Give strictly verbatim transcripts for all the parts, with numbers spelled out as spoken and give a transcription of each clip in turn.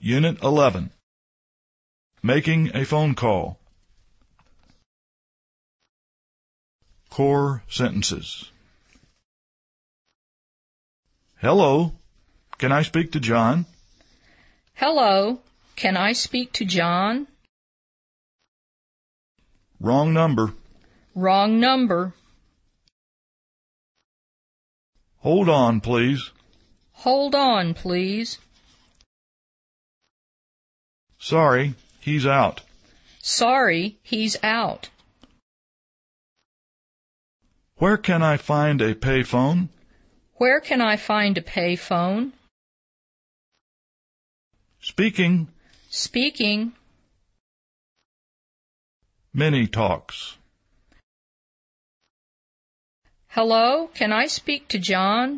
Unit eleven. Making a phone call. Core sentences. Hello, can I speak to John? Hello, can I speak to John? Wrong number. Wrong number. Hold on, please. Hold on, please. Sorry, he's out. Sorry, he's out. Where can I find a payphone? Where can I find a payphone? Speaking. Speaking. Many talks. Hello, can I speak to John?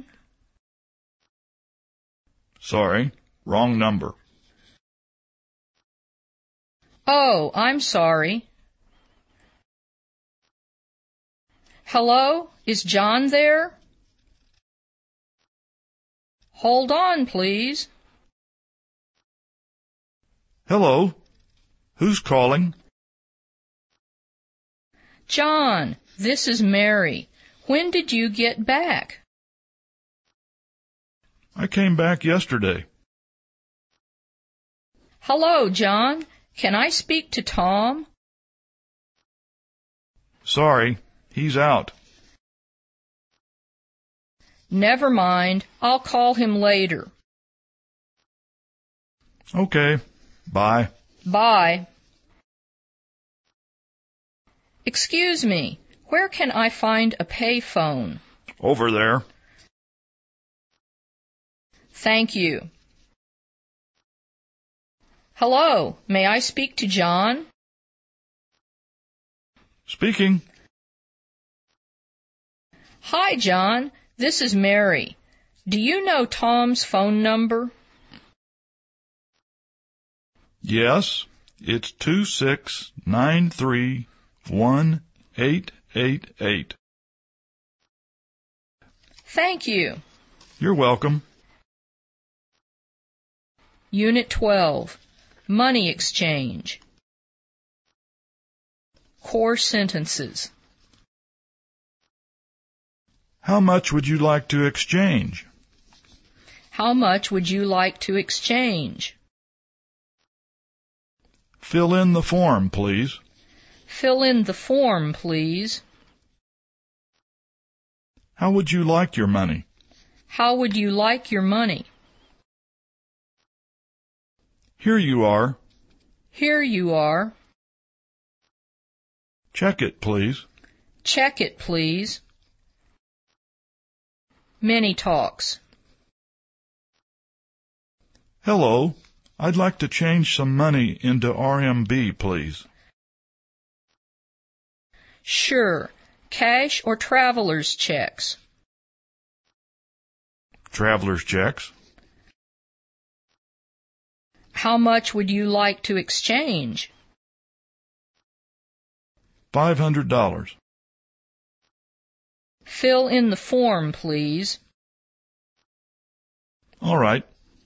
Sorry, wrong number. Oh, I'm sorry. Hello, is John there? Hold on, please. Hello, who's calling? John, this is Mary. When did you get back? I came back yesterday. Hello, John. Can I speak to Tom? Sorry, he's out. Never mind. I'll call him later. Okay, bye. Bye. Excuse me, where can I find a payphone? Over there. Thank you. Hello, may I speak to John? Speaking. Hi, John. This is Mary. Do you know Tom's phone number? Yes, it's two six nine three one eight eight eight. Thank you. You're welcome. Unit twelve. Money exchange. Core sentences. How much would you like to exchange? How much would you like to exchange? Fill in the form, please. Fill in the form, please. How would you like your money? How would you like your money? Here you are. Here you are. Check it, please. Check it, please. Many talks. Hello, I'd like to change some money into R M B, please. Sure. Cash or traveler's checks? Traveler's checks. How much would you like to exchange? Five hundred dollars. Fill in the form, please. All right.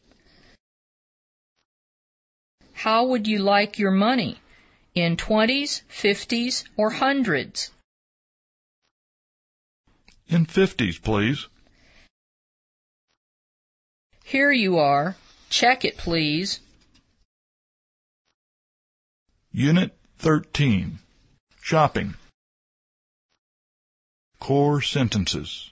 How would you like your money? In twenties, fifties, or hundreds? In fifties, please. Here you are. Check it, please. Unit thirteen. Shopping. Core sentences.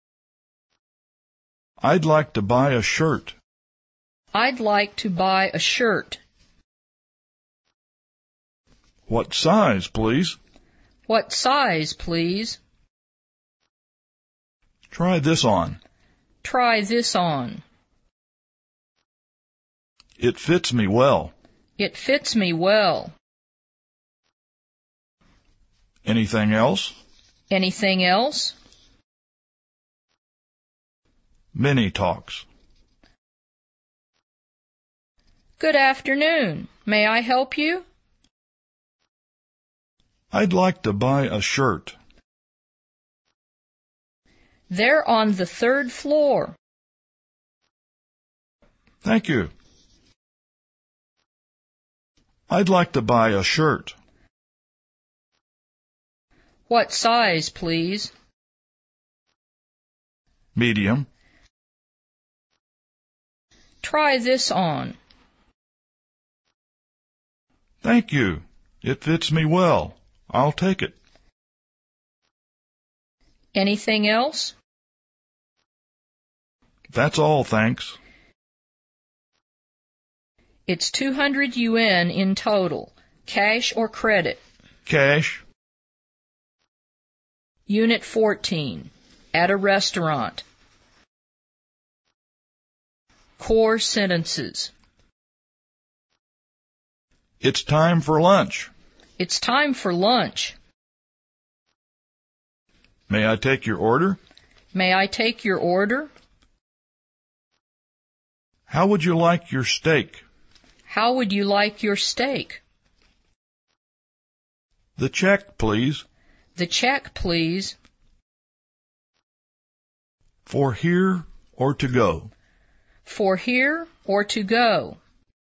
I'd like to buy a shirt. I'd like to buy a shirt. What size, please? What size, please? Try this on. Try this on. It fits me well. It fits me well. Anything else? Anything else? Many talks. Good afternoon. May I help you? I'd like to buy a shirt. They're on the third floor. Thank you. I'd like to buy a shirt. What size, please? Medium. Try this on. Thank you. It fits me well. I'll take it. Anything else? That's all, thanks. It's two hundred yuan in total, cash or credit. Cash. Unit fourteen, at a restaurant. Core sentences. It's time for lunch. It's time for lunch. May I take your order? May I take your order? How would you like your steak? How would you like your steak? The check, please. The check, please. For here or to go? For here or to go?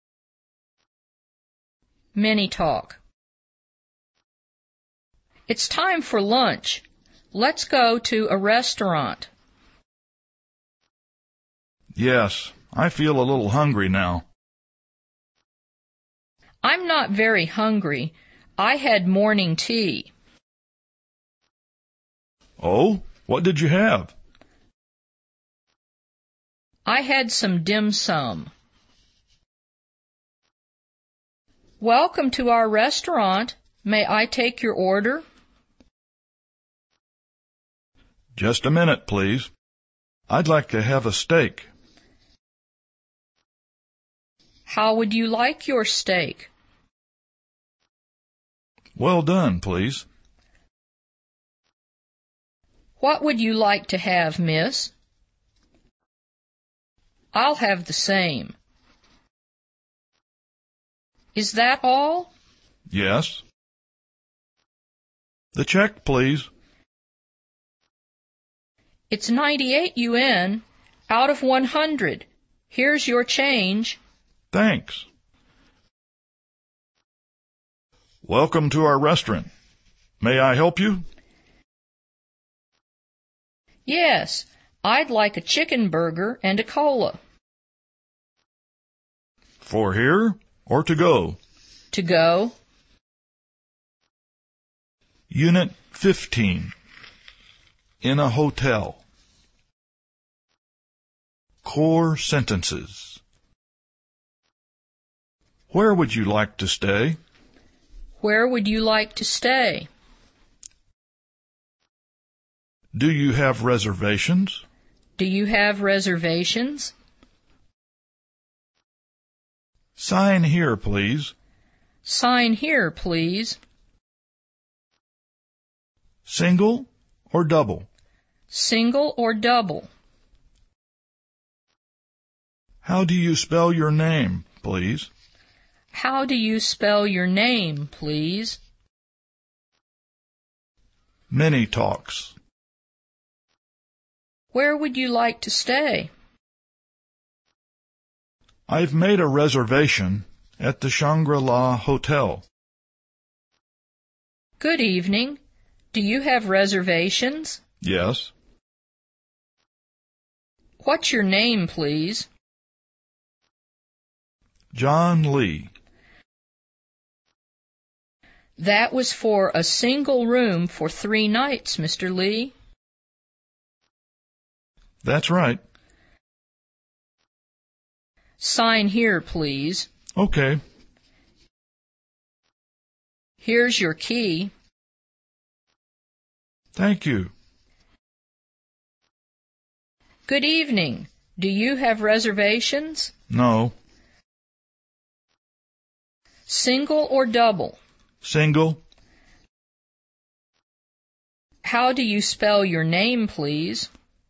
Mini talk. It's time for lunch. Let's go to a restaurant. Yes, I feel a little hungry now. I'm not very hungry. I had morning tea. Oh, what did you have? I had some dim sum. Welcome to our restaurant. May I take your order? Just a minute, please. I'd like to have a steak. How would you like your steak? Well done, please. What would you like to have, miss? I'll have the same. Is that all? Yes. The check, please. It's ninety-eight yuan out of one hundred. Here's your change. Thanks. Welcome to our restaurant. May I help you? Yes, I'd like a chicken burger and a cola. For here or to go? To go. Unit fifteen. In a hotel. Core sentences. Where would you like to stay? Where would you like to stay? Do you have reservations? Do you have reservations? Sign here, please. Sign here, please. Single or double? Single or double? How do you spell your name, please? How do you spell your name, please? Mini talks. Where would you like to stay? I've made a reservation at the Shangri-La Hotel. Good evening. Do you have reservations? Yes. What's your name, please? John Lee. That was for a single room for three nights, Mister Lee. That's right. Sign here, please. Okay. Here's your key. Thank you. Good evening. Do you have reservations? No. Single or double? Single. How do you spell your name, please?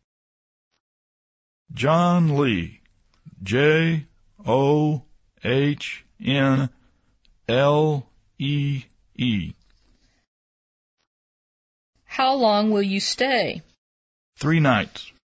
John Lee. J O H N L E E. How long will you stay? Three nights.